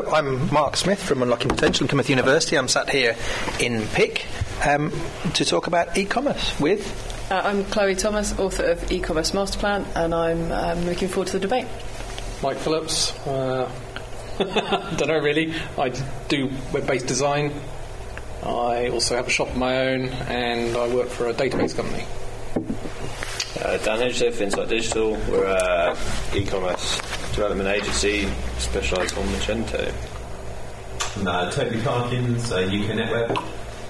Hello, I'm Mark Smith from Unlocking Potential in Plymouth University. I'm sat here in PIC to talk about e-commerce with... I'm Chloe Thomas, author of E-Commerce Master Plan, and I'm looking forward to the debate. Mike Phillips. Don't know really. I do web-based design. I also have a shop of my own, and I work for a database company. Dan Hedgeworth, Insight Digital. We're an e-commerce development agency specialised on Magento. Toby Parkins, UK NetWeb,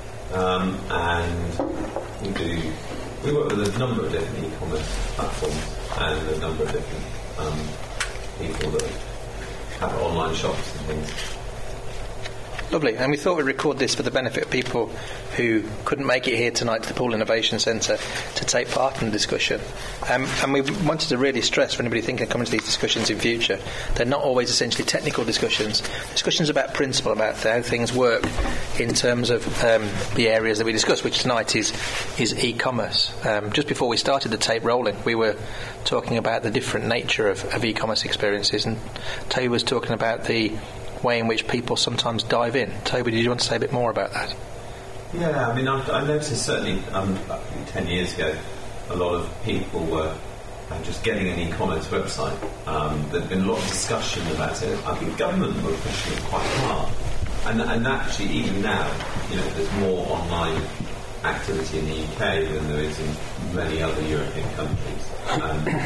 and we work with a number of different e-commerce platforms and a number of different people that have online shops and things. Lovely, and we thought we'd record this for the benefit of people who couldn't make it here tonight to the Poole Innovation Centre to take part in the discussion. And we wanted to really stress for anybody thinking of coming to these discussions in future, they're not always essentially technical discussions about principle, about how things work in terms of the areas that we discuss, which tonight is e-commerce. Just before we started the tape rolling, we were talking about the different nature of e-commerce experiences, and Toby was talking about the way in which people sometimes dive in. Toby, did you want to say a bit more about that? Yeah, I mean, I noticed certainly 10 years ago, a lot of people were just getting an e-commerce website. There'd been a lot of discussion about it. I think government were pushing it quite hard. And actually, even now, there's more online activity in the UK than there is in many other European countries.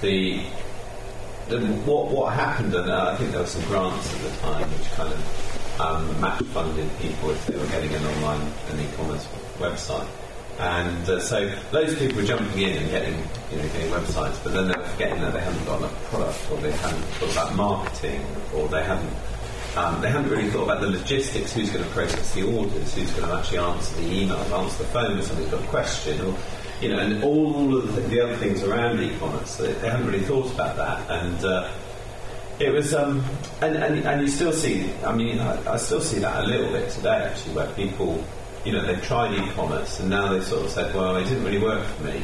What happened, and I think there were some grants at the time which kind of match funded people if they were getting an e-commerce website, and so loads of people were jumping in and getting websites, but then they were forgetting that they hadn't got enough product, or they hadn't thought about marketing, or they hadn't really thought about the logistics. Who's going to process the orders? Who's going to actually answer the emails, answer the phone if somebody's got a question, or and all of the other things around e-commerce. They hadn't really thought about that, and it was, and you still see. I mean, I still see that a little bit today, actually, where people, they've tried e-commerce and now they've sort of said, well, it didn't really work for me,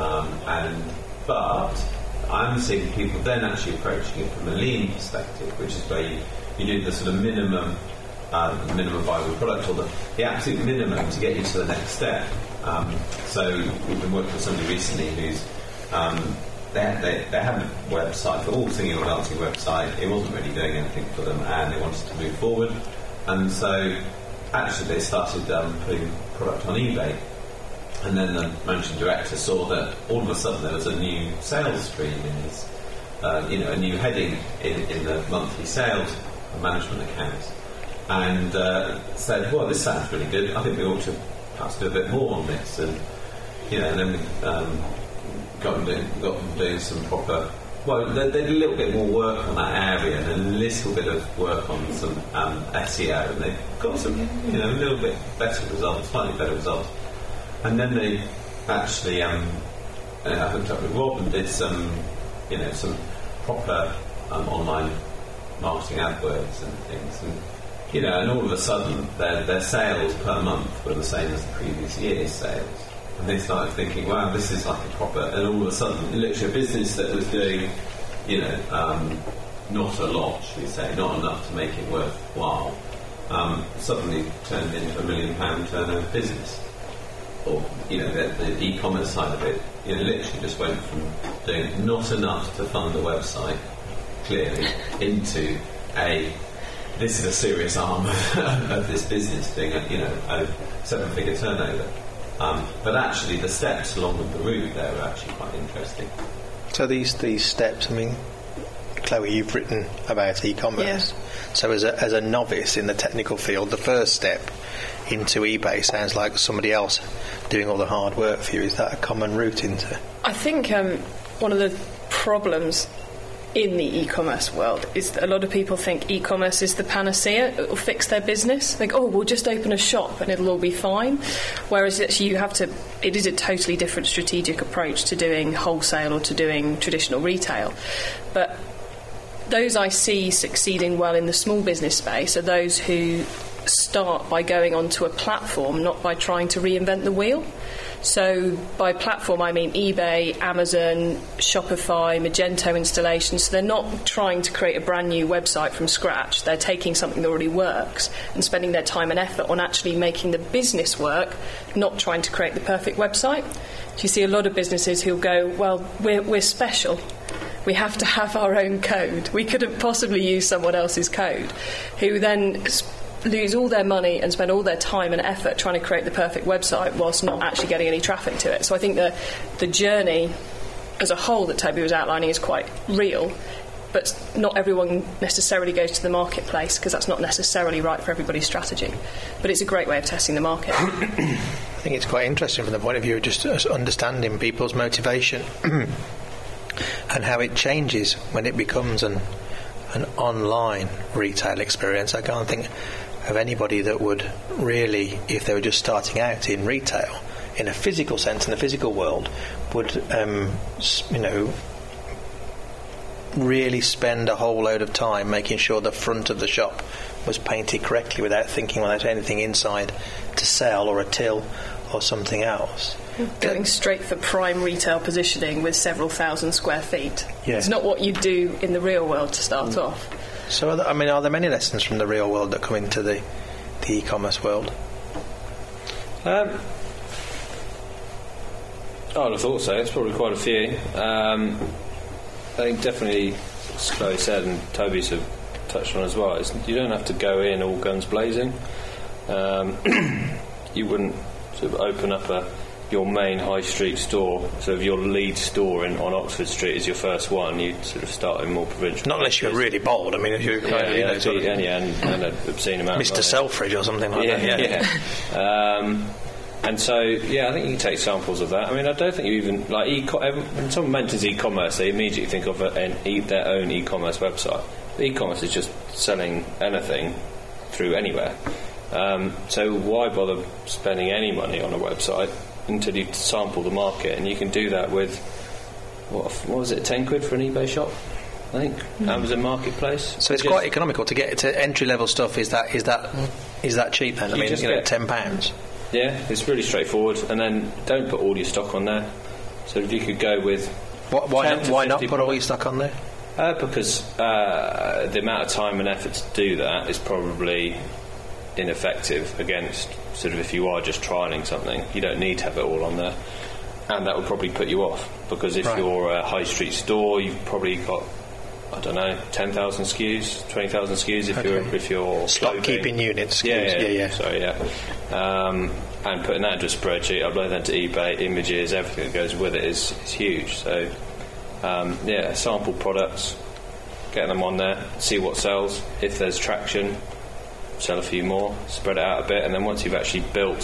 but I'm seeing people then actually approaching it from a lean perspective, which is where you do the sort of minimum viable product, or the absolute minimum to get you to the next step. So we've been working with somebody recently who's they had a website, for all singing or dancing website. It wasn't really doing anything for them, and they wanted to move forward. And so actually they started putting product on eBay. And then the managing director saw that all of a sudden there was a new sales stream in his, a new heading in the monthly sales management accounts, and said, well, this sounds really good. I think we ought to perhaps do a bit more on this. And then we got them doing some proper. Well, they did a little bit more work on that area and a little bit of work on some SEO, and they've got some, a little bit better results, slightly better results. And then they actually hooked up with Rob and did some proper online marketing AdWords and things, and all of a sudden their sales per month were the same as the previous year's sales. And they started thinking, wow, this is like a proper, and all of a sudden, literally a business that was doing, not a lot, should we say, not enough to make it worthwhile, suddenly turned into £1 million turnover business. Or, the e-commerce side of it, literally just went from doing not enough to fund the website, clearly, into this is a serious arm of this business doing a 7-figure turnover. But actually, the steps along the route there are actually quite interesting. So these steps, I mean, Chloe, you've written about e-commerce. Yes. So as a novice in the technical field, the first step into eBay sounds like somebody else doing all the hard work for you. Is that a common route into? I think one of the problems in the e-commerce world is that a lot of people think e-commerce is the panacea. It will fix their business. Like, we'll just open a shop and it'll all be fine. Whereas actually it is a totally different strategic approach to doing wholesale or to doing traditional retail. But those I see succeeding well in the small business space are those who start by going onto a platform, not by trying to reinvent the wheel. So by platform, I mean eBay, Amazon, Shopify, Magento installations. So they're not trying to create a brand new website from scratch. They're taking something that already works and spending their time and effort on actually making the business work, not trying to create the perfect website. So you see a lot of businesses who'll go, well, we're special. We have to have our own code. We couldn't possibly use someone else's code, who then lose all their money and spend all their time and effort trying to create the perfect website whilst not actually getting any traffic to it. So I think the journey as a whole that Toby was outlining is quite real, but not everyone necessarily goes to the marketplace because that's not necessarily right for everybody's strategy. But it's a great way of testing the market. I think it's quite interesting from the point of view of just understanding people's motivation and how it changes when it becomes an online retail experience. I can't think of anybody that would really, if they were just starting out in retail, in a physical sense, in the physical world, would really spend a whole load of time making sure the front of the shop was painted correctly without thinking without anything inside to sell or a till or something else. Going straight for prime retail positioning with several thousand square feet. Yeah. It's not what you do in the real world to start off. So, are there many lessons from the real world that come into the e-commerce world? I would have thought so. It's probably quite a few. I think definitely, as Chloe said, and Toby's have touched on as well, is you don't have to go in all guns blazing. You wouldn't sort of open up your main high street store. So if your lead store on Oxford Street is your first one, you'd sort of start in more provincial. Not unless you're really bold. I mean, if you're and an obscene amount. Mr. Selfridge or something like that. Yeah. And so, I think you can take samples of that. I mean, I don't think you even when someone mentions e-commerce, they immediately think of their own e-commerce website. But e-commerce is just selling anything through anywhere. So why bother spending any money on a website until you sample the market? And you can do that with what was it, 10 quid for an eBay shop, I think. Amazon Marketplace. So it's quite economical to get to entry level stuff. Is that cheap then? I mean, £10. Yeah, it's really straightforward. And then don't put all your stock on there. So if you could go with why not put all your stock on there? Because the amount of time and effort to do that is probably ineffective against sort of if you are just trialling something. You don't need to have it all on there, and that would probably put you off, because if you're a high street store, you've probably got 10,000 SKUs, 20,000 SKUs if you're stock keeping units. And putting that into a spreadsheet, upload that to eBay, images, everything that goes with it is huge. So sample products, get them on there, see what sells. If there's traction, sell a few more, spread it out a bit, and then once you've actually built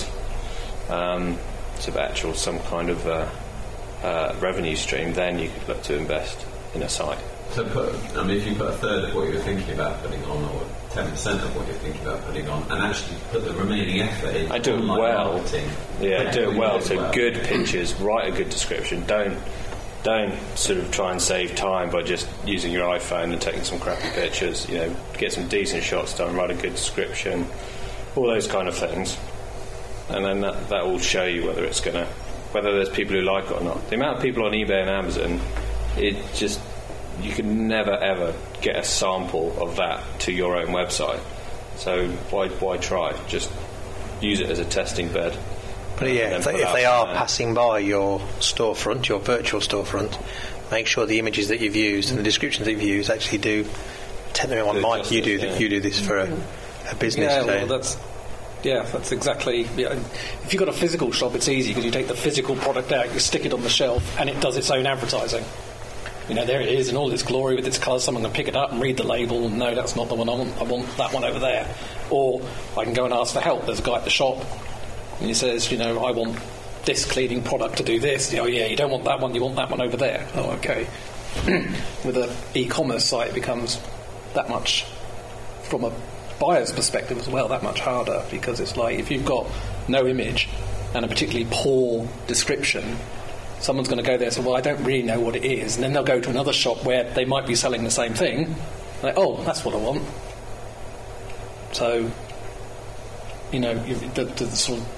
some kind of revenue stream, then you could look to invest in a site. So if you put a third of what you're thinking about putting on, or 10% of what you're thinking about putting on, and actually put the remaining effort in, I do it well. Marketing, do it well. So good pictures, write a good description. Don't sort of try and save time by just using your iPhone and taking some crappy pictures. Get some decent shots done, write a good description, all those kind of things, and then that will show you whether there's people who like it or not. The amount of people on eBay and Amazon, you can never ever get a sample of that to your own website. So why try? Just use it as a testing bed. But if they are passing by your storefront, your virtual storefront, make sure the images that you've used and the descriptions that you've used actually do tell them on Mike, you do this for a business. That's exactly. If you've got a physical shop, it's easy because you take the physical product out, you stick it on the shelf, and it does its own advertising. There it is in all its glory with its colours. Someone can pick it up and read the label and no, that's not the one I want. I want that one over there. Or I can go and ask for help. There's a guy at the shop and he says, I want this cleaning product to do this. You don't want that one, you want that one over there. Oh, okay. With an e-commerce site, it becomes that much, from a buyer's perspective as well, that much harder, because it's like if you've got no image and a particularly poor description, someone's going to go there and say, well, I don't really know what it is. And then they'll go to another shop where they might be selling the same thing. Like, oh, that's what I want. So, the sort of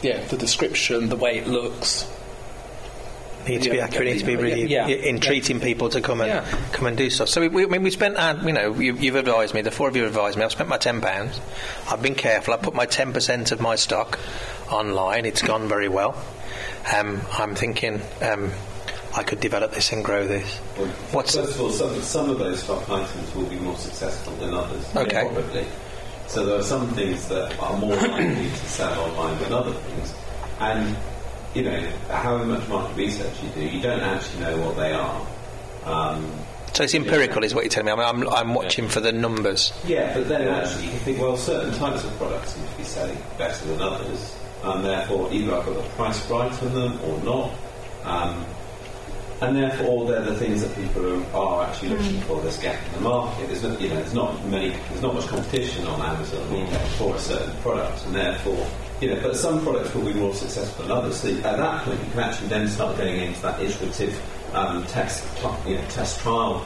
the description, the way it looks. Need to be accurate. Need to be really entreating people to come and do stuff. So we spent, you've advised me. The four of you advised me. I've spent my £10. I've been careful. I put my 10% of my stock online. It's gone very well. I'm thinking I could develop this and grow this. Well, first of all, some of those stock items will be more successful than others. Okay. Probably. So there are some things that are more likely to sell online than other things, and however much market research you do, you don't actually know what they are. So it's empirical, is what you're telling me. I'm watching for the numbers. Yeah, but then actually you think, well, certain types of products seem to be selling better than others, and therefore either I've got the price right on them or not. And therefore, they're the things that people are actually looking for. There's a gap in the market. There's not much competition on Amazon for a certain product, and therefore, but some products will be more successful than others. So at that point, you can actually then start getting into that iterative test trial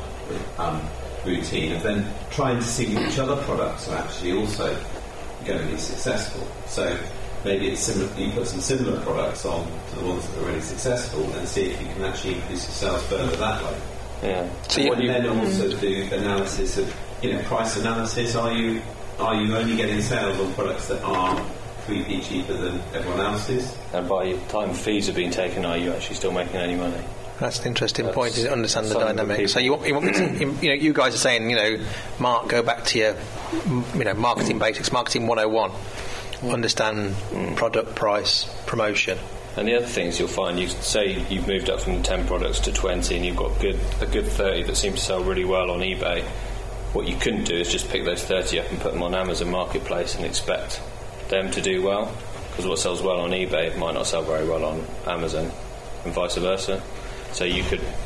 routine of then trying to see which other products are actually also going to be successful. So maybe it's similar. You put some similar products on to the ones that are really successful, and see if you can actually increase your sales further that way. Yeah. So then also do analysis of price analysis. Are you only getting sales on products that are 3p cheaper than everyone else's? And by the time fees have been taken, are you actually still making any money? That's an interesting point, to understand the dynamic. So you want me to, you guys are saying, Mark, go back to your, marketing basics, marketing 101. Understand product, price, promotion. And the other things you'll find, you say you've moved up from 10 products to 20 and you've got a good 30 that seem to sell really well on eBay. What you couldn't do is just pick those 30 up and put them on Amazon Marketplace and expect them to do well, because what sells well on eBay might not sell very well on Amazon, and vice versa. So you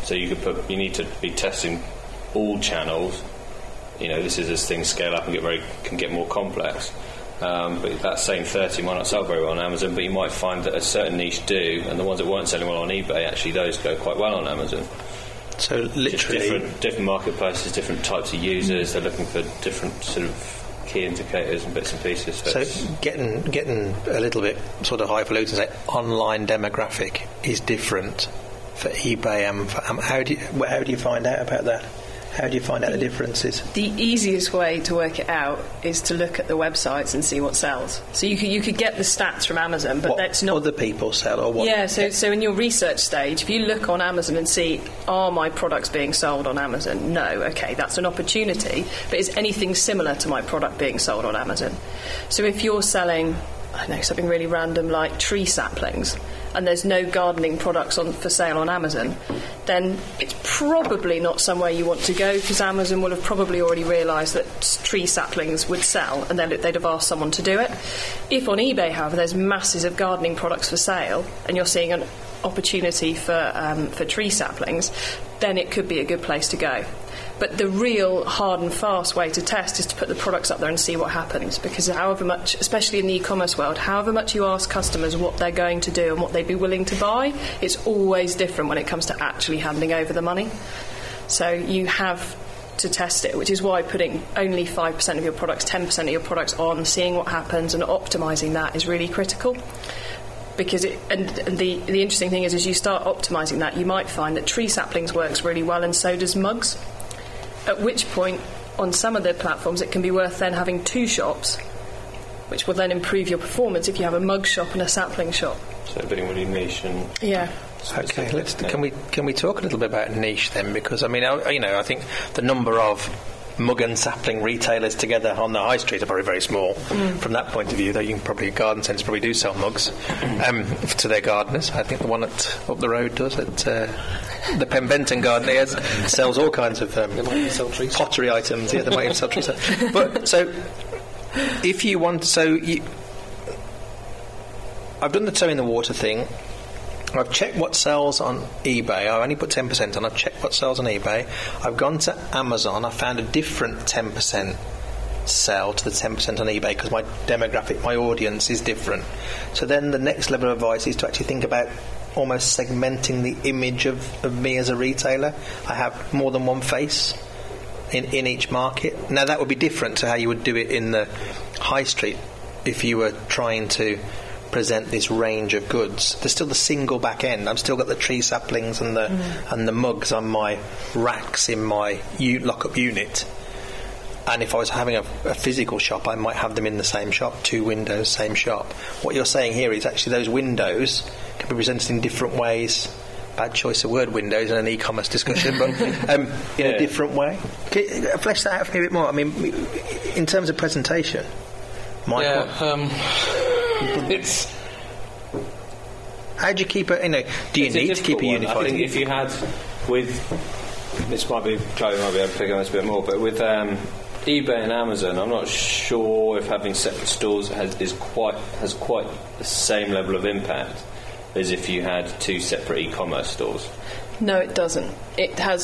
need to be testing all channels. This is as things scale up and can get more complex. But that same 30 might not sell very well on Amazon, but you might find that a certain niche do, and the ones that weren't selling well on eBay, actually those go quite well on Amazon. So literally different marketplaces, different types of users, they're looking for different sort of key indicators and bits and pieces. So getting a little bit sort of highfalutin, say online demographic is different for eBay and for how do you find out about that? How do you find out the differences? The easiest way to work it out is to look at the websites and see what sells. So you could get the stats from Amazon, but that's not... other people sell or what? Yeah, so in your research stage, if you look on Amazon and see, are my products being sold on Amazon? No, okay, that's an opportunity, but is anything similar to my product being sold on Amazon? So if you're selling, I don't know, something really random like tree saplings, and there's no gardening products for sale on Amazon, then it's probably not somewhere you want to go, because Amazon will have probably already realised that tree saplings would sell, and then they'd have asked someone to do it. If on eBay, however, there's masses of gardening products for sale, and you're seeing an opportunity for tree saplings, then it could be a good place to go. But the real hard and fast way to test is to put the products up there and see what happens, because however much, especially in the e-commerce world, however much you ask customers what they're going to do and what they'd be willing to buy, it's always different when it comes to actually handing over the money. So you have to test it, which is why putting only 5% of your products, 10% of your products on, seeing what happens and optimising that is really critical. Because the interesting thing is, as you start optimising that, you might find that tree saplings works really well, and so does mugs. At which point, on some of the platforms, it can be worth then having two shops, which will then improve your performance if you have a mug shop and a sapling shop. So being really niche and... Yeah. Okay, can we talk a little bit about niche then? Because, I mean, I think the number of mug and sapling retailers together on the high street are probably very small from that point of view, though you can probably, garden centres probably do sell mugs to their gardeners. I think the one up the road does at the Penbenton Garden sells all kinds of pottery items. Yeah, they might even sell trees. But so if you want, I've done the toe in the water thing. I've checked what sells on eBay. I only put 10% on. I've checked what sells on eBay. I've gone to Amazon. I found a different 10% sell to the 10% on eBay, because my demographic, my audience is different. So then the next level of advice is to actually think about almost segmenting the image of me as a retailer. I have more than one face in each market. Now that would be different to how you would do it in the high street if you were trying to present this range of goods. There's still the single back end. I've still got the tree saplings and the mugs on my racks in my lock-up unit. And if I was having a physical shop, I might have them in the same shop, 2 windows, same shop. What you're saying here is actually those windows can be presented in different ways. Bad choice of word, windows, in an e-commerce discussion, but in a different way. Can you flesh that out for me a bit more? I mean, in terms of presentation, Michael? It's... How do you keep it? Do you need to keep it unified? I think if you had this might be Chloe might be able to pick on this a bit more, but with eBay and Amazon, I'm not sure if having separate stores has quite the same level of impact as if you had 2 separate e-commerce stores. No, it doesn't. It has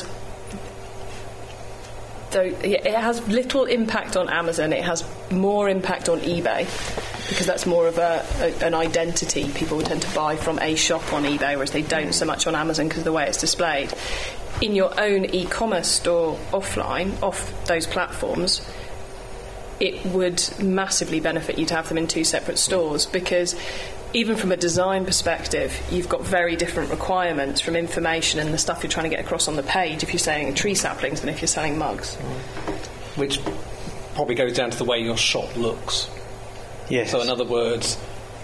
little impact on Amazon. It has more impact on eBay because that's more of an identity. People tend to buy from a shop on eBay, whereas they don't so much on Amazon because of the way it's displayed. In your own e-commerce store offline, off those platforms, it would massively benefit you to have them in 2 separate stores because even from a design perspective, you've got very different requirements from information and the stuff you're trying to get across on the page if you're selling tree saplings than if you're selling mugs. Which probably goes down to the way your shop looks. Yes. So in other words,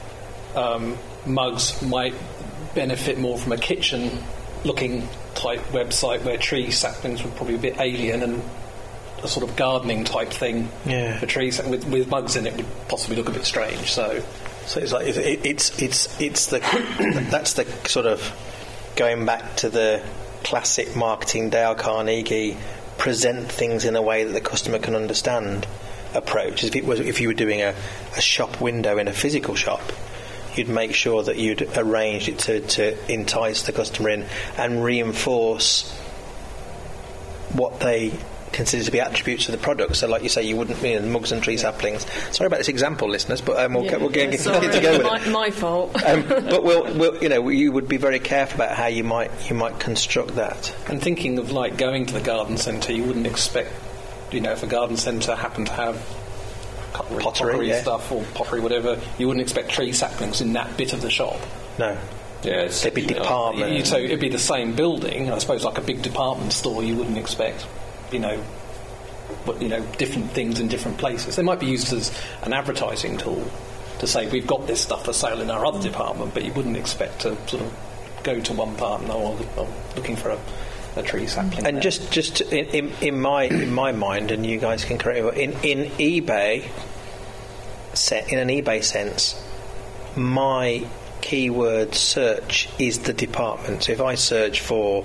mugs might benefit more from a kitchen-looking type website where tree saplings would probably be a bit alien and a sort of gardening type thing for trees with mugs in it would possibly look a bit strange. So it's like it's the that's the sort of going back to the classic marketing Dale Carnegie present things in a way that the customer can understand approach. If you were doing a shop window in a physical shop, you'd make sure that you'd arrange it to entice the customer in and reinforce what they consider to be attributes of the product. So, like you say, you wouldn't mugs and tree saplings. Sorry about this example, listeners, but we'll continue to go with it. My fault. But we'll you would be very careful about how you might construct that. And thinking of like going to the garden centre, you wouldn't expect, if a garden centre happened to have pottery stuff or pottery, whatever, you wouldn't expect tree saplings in that bit of the shop. No. Yeah, they'd be department. So it'd be the same building. I suppose like a big department store, you wouldn't expect, different things in different places. They might be used as an advertising tool to say we've got this stuff for sale in our other department, but you wouldn't expect to sort of go to one part and I'm looking for a tree sapling. And there. just in my mind, and you guys can correct me, in eBay, in an eBay sense, my keyword search is the department. So if I search for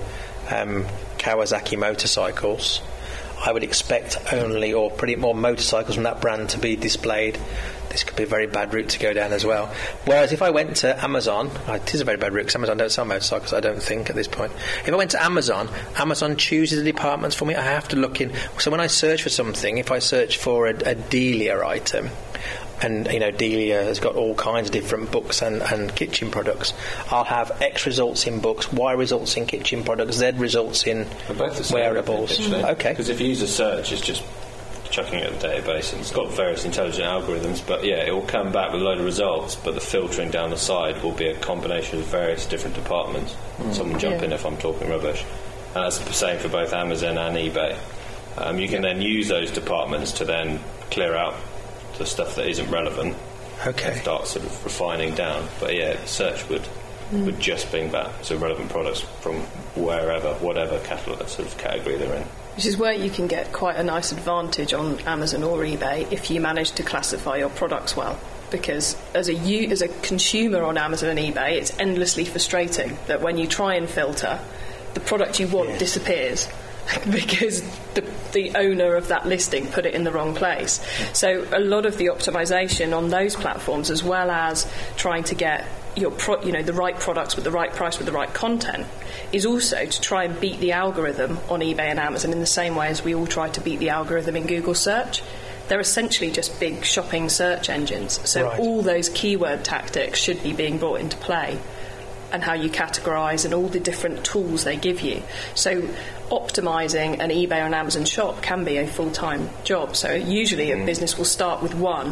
Kawasaki motorcycles, I would expect only or pretty more motorcycles from that brand to be displayed. This could be a very bad route to go down as well. Whereas if I went to Amazon, it is a very bad route because Amazon don't sell motorcycles, I don't think, at this point. If I went to Amazon chooses the departments for me. I have to look in. So when I search for something, if I search for a Delia item, and Delia has got all kinds of different books and kitchen products, I'll have X results in books, Y results in kitchen products, Z results in wearables. Okay. Because if you use a search, it's just chucking it at the database, and it's got various intelligent algorithms, but it will come back with a load of results, but the filtering down the side will be a combination of various different departments. Someone jump in if I'm talking rubbish. And that's the same for both Amazon and eBay. You can then use those departments to then clear out the stuff that isn't relevant. Okay. Start sort of refining down. But the search would just bring back some relevant products from wherever, whatever category they're in. Which is where you can get quite a nice advantage on Amazon or eBay if you manage to classify your products well. Because as a consumer on Amazon and eBay, it's endlessly frustrating that when you try and filter, the product you want disappears because the owner of that listing put it in the wrong place. So a lot of the optimization on those platforms, as well as trying to get the right products with the right price with the right content, is also to try and beat the algorithm on eBay and Amazon in the same way as we all try to beat the algorithm in Google search. They're essentially just big shopping search engines. So all those keyword tactics should be being brought into play, and how you categorise and all the different tools they give you. So optimising an eBay or an Amazon shop can be a full-time job. So usually a business will start with one,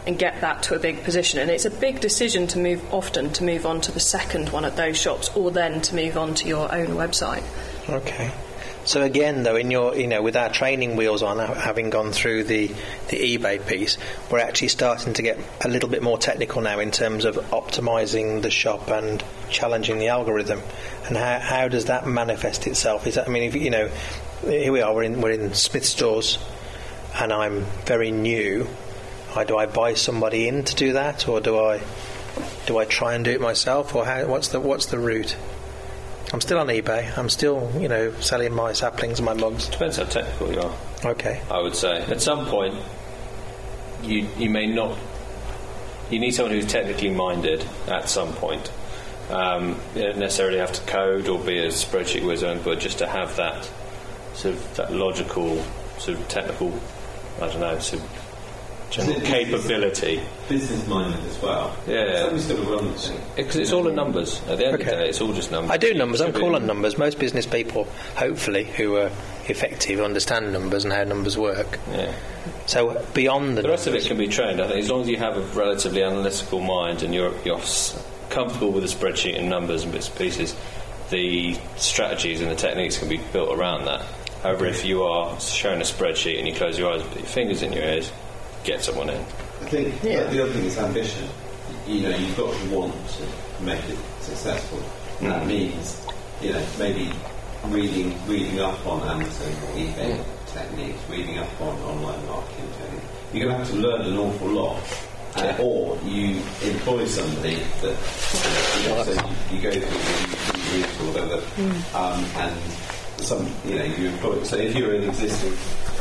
and get that to a big position. And it's a big decision to move on to the second one at those shops, or then to move on to your own website. Okay. So again, though, in your, with our training wheels on, having gone through the eBay piece, we're actually starting to get a little bit more technical now in terms of optimising the shop and challenging the algorithm. And how does that manifest itself? Is that, I mean, if, here we are, we're in Smith Stores, and I'm very new. Do I buy somebody in to do that, or do I try and do it myself, or what's the route? I'm still on eBay. I'm still, selling my saplings and my mugs. Depends how technical you are. Okay. I would say at some point you may not. You need someone who's technically minded at some point. You don't necessarily have to code or be a spreadsheet wizard, but just to have that sort of that logical, sort of technical, I don't know, sort of general capability. Business minded as well. Yeah. Somebody's got to run the thing. Because it's all in numbers. At the end of the day, it's all just numbers. I do numbers. I'm cool on numbers. Most business people, hopefully, who are effective, understand numbers and how numbers work. Yeah. So beyond the rest of it can be trained. I think as long as you have a relatively analytical mind and you're comfortable with a spreadsheet and numbers and bits and pieces, the strategies and the techniques can be built around that. However, if you are shown a spreadsheet and you close your eyes and put your fingers in your ears, get someone in. I think the other thing is ambition. You've got to want to make it successful. And that means, maybe reading up on Amazon or eBay techniques, reading up on online marketing techniques. You're going to have to learn an awful lot. Or you employ somebody that, so you go through the route or whatever, and you employ. So if you're an existing,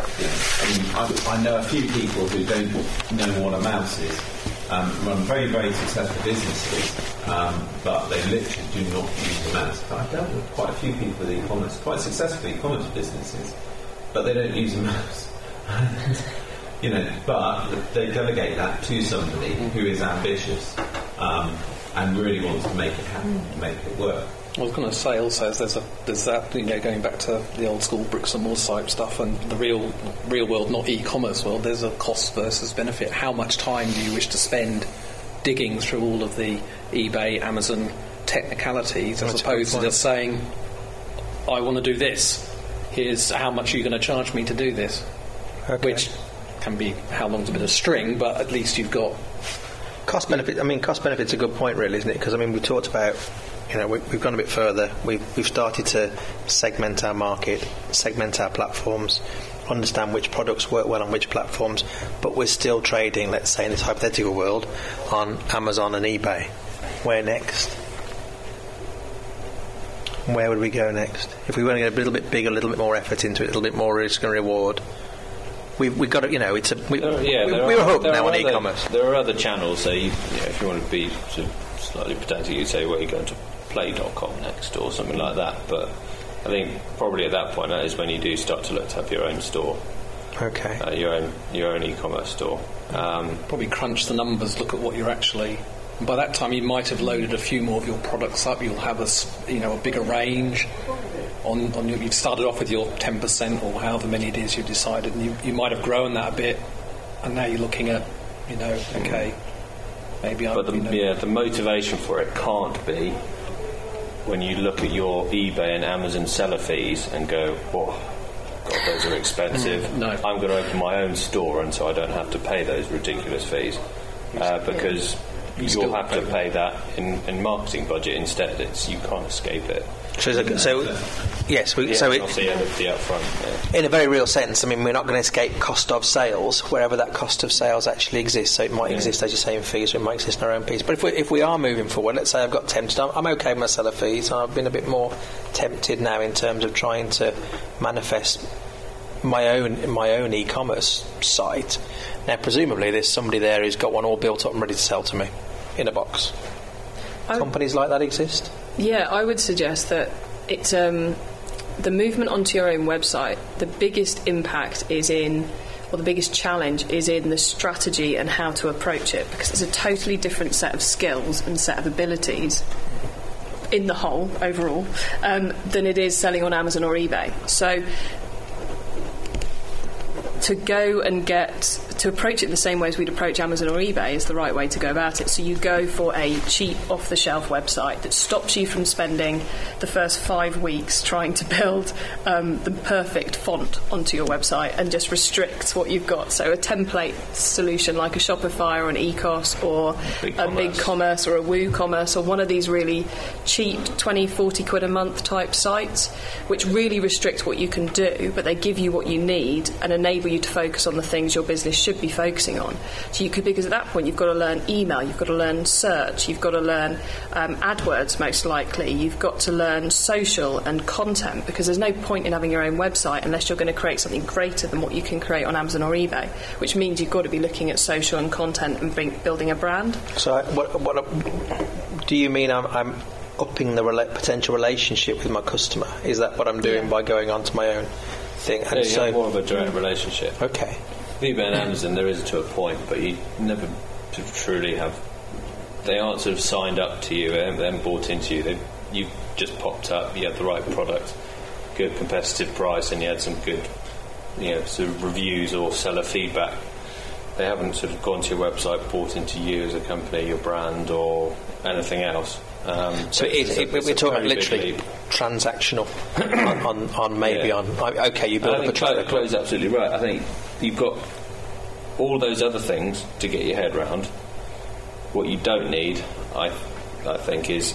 I know a few people who don't know what a mouse is, run very, very successful businesses, but they literally do not use a mouse. I've dealt with quite a few people with e-commerce, quite successful e-commerce businesses, but they don't use a mouse. But they delegate that to somebody who is ambitious and really wants to make it happen, make it work. I was going to say also, there's that, going back to the old school bricks and mortar type stuff and the real world, not e-commerce world, there's a cost versus benefit. How much time do you wish to spend digging through all of the eBay, Amazon technicalities as opposed to just saying, I want to do this, here's how much you're going to charge me to do this, which can be how long's a bit of string, but at least you've got cost benefit. I mean, cost benefit's a good point, really, isn't it? Because we talked about, we've gone a bit further. We've started to segment our market, segment our platforms, understand which products work well on which platforms, but we're still trading, let's say, in this hypothetical world, on Amazon and eBay. Where next? Where would we go next? If we want to get a little bit bigger, a little bit more effort into it, a little bit more risk and reward, we've got to, we were hooked now on e-commerce. There are other channels, so if you want to be sort of slightly pedantic, you say, well, you're going to play.com next or something like that, but I think probably at that point that is when you do start to look to have your own store. Okay. Your own e-commerce store. Probably crunch the numbers, look at what you're actually. And by that time, you might have loaded a few more of your products up. You'll have a bigger range. You've started off with your 10% or however many it is you decided, and you might have grown that a bit, and now you're looking at, okay, maybe. But the motivation for it can't be when you look at your eBay and Amazon seller fees and go, oh, God, those are expensive. No. I'm going to open my own store, and so I don't have to pay those ridiculous fees because you'll have to pay that in marketing budget instead. You can't escape it. Yes. Upfront, in a very real sense, we're not going to escape cost of sales wherever that cost of sales actually exists. So it might exist, as you say, in fees, or it might exist in our own piece. But if we are moving forward, let's say I've got tempted, I'm okay with my seller fees. I've been a bit more tempted now in terms of trying to manifest my own e-commerce site. Now, presumably, there's somebody there who's got one all built up and ready to sell to me in a box. Companies like that exist? Yeah, I would suggest that it's the movement onto your own website. The biggest impact the biggest challenge is in the strategy and how to approach it, because it's a totally different set of skills and set of abilities in the whole overall than it is selling on Amazon or eBay. So to go and get to approach it the same way as we'd approach Amazon or eBay is the right way to go about it. So you go for a cheap, off-the-shelf website that stops you from spending the first 5 weeks trying to build the perfect font onto your website, and just restricts what you've got. So a template solution like a Shopify or an Ecos or a BigCommerce or a WooCommerce or one of these really cheap 20, 40 quid a month type sites, which really restrict what you can do, but they give you what you need and enable you to focus on the things your business should be focusing on. So you could, because at that point you've got to learn email, you've got to learn search, you've got to learn AdWords most likely, you've got to learn social and content, because there's no point in having your own website unless you're going to create something greater than what you can create on Amazon or eBay, which means you've got to be looking at social and content and building a brand. So what do you mean I'm upping the potential relationship with my customer? Is that what I'm doing by going onto my own thing? And you have more of a direct relationship. Okay. eBay and Amazon, there is to a point, but you never truly have. They aren't sort of signed up to you, they haven't bought into you. You've just popped up, you had the right product, good competitive price, and you had some good, sort of reviews or seller feedback. They haven't sort of gone to your website, bought into you as a company, your brand, or anything else. So we're talking literally transactional on maybe on. Okay, you build up a track record. Chloe's absolutely right. I think you've got all those other things to get your head round. What you don't need, I think, is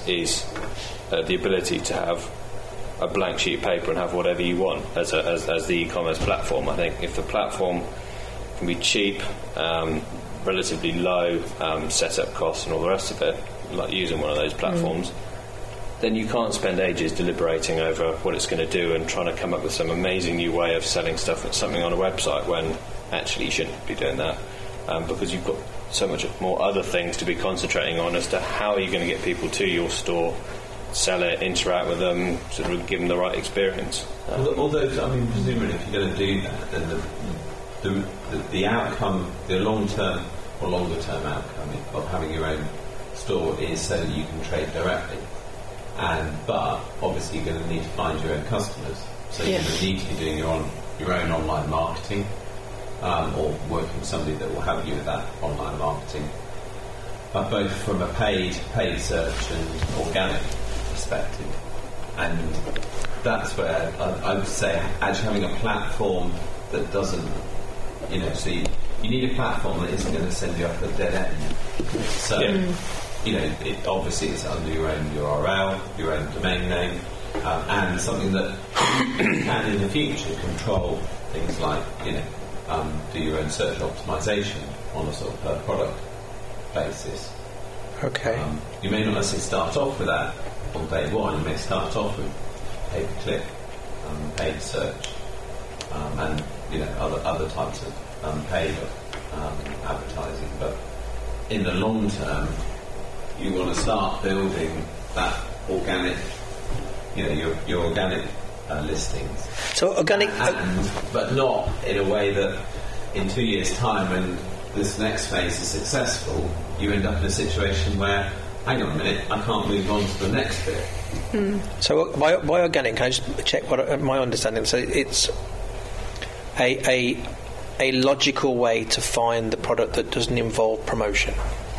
the ability to have a blank sheet of paper and have whatever you want as the e-commerce platform. I think if the platform can be cheap, relatively low setup costs and all the rest of it, like using one of those platforms, then you can't spend ages deliberating over what it's going to do and trying to come up with some amazing new way of selling something on a website when actually you shouldn't be doing that, because you've got so much more other things to be concentrating on as to how are you going to get people to your store, sell it, interact with them, sort of give them the right experience. Although, I mean, presumably if you're going to do that, then the outcome, the long-term or longer-term outcome of having your own store is so that you can trade directly. But obviously you're going to need to find your own customers. So you're going to need to be doing your own online marketing, or working with somebody that will help you with that online marketing, both from a paid search and organic perspective. And that's where I would say actually having a platform that doesn't, so you need a platform that isn't going to send you up a dead end. So, obviously it's under your own URL, your own domain name, and something that can in the future control things like, do your own search optimization on a sort of per product basis. Okay. You may not necessarily start off with that on day one. You may start off with pay-per-click, paid search, and other types of paid advertising. But in the long term, you want to start building that organic, your organic listings. So organic, but not in a way that in 2 years' time, when this next phase is successful, you end up in a situation where, hang on a minute, I can't move on to the next bit. So by organic, can I just check what my understanding? So it's a logical way to find the product that doesn't involve promotion.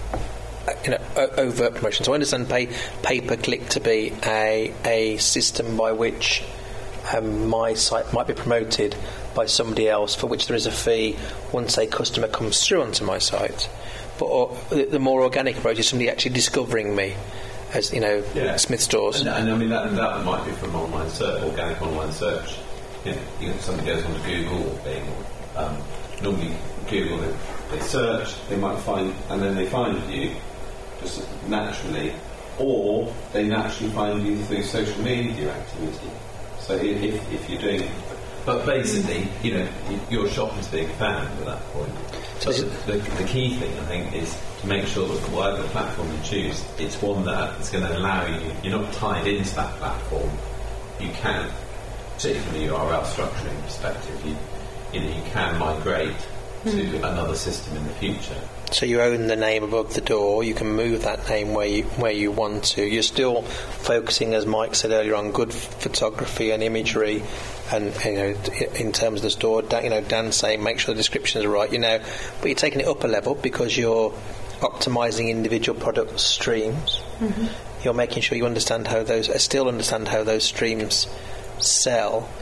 Overt promotion. So I understand pay-per-click to be a system by which my site might be promoted by somebody else, for which there is a fee once a customer comes through onto my site. But the more organic approach is somebody actually discovering me as Smith Stores. And I mean that might be from online search, organic online search. Somebody goes onto Google or Bing. Normally Google, they search, they might find, and then they find you just naturally, or they naturally find you through social media activity. So if you're doing, but basically, your shop is being found at that point. So the key thing, I think, is to make sure that whatever platform you choose, it's one that is going to allow you. You're not tied into that platform. You can, particularly from a URL structuring perspective, you can migrate to another system in the future. So you own the name above the door. You can move that name where you want to. You're still focusing, as Mike said earlier, on good photography and imagery, and in terms of the store. Dan's saying make sure the descriptions are right. But you're taking it up a level because you're optimizing individual product streams. Mm-hmm. You're making sure you understand how those streams sell.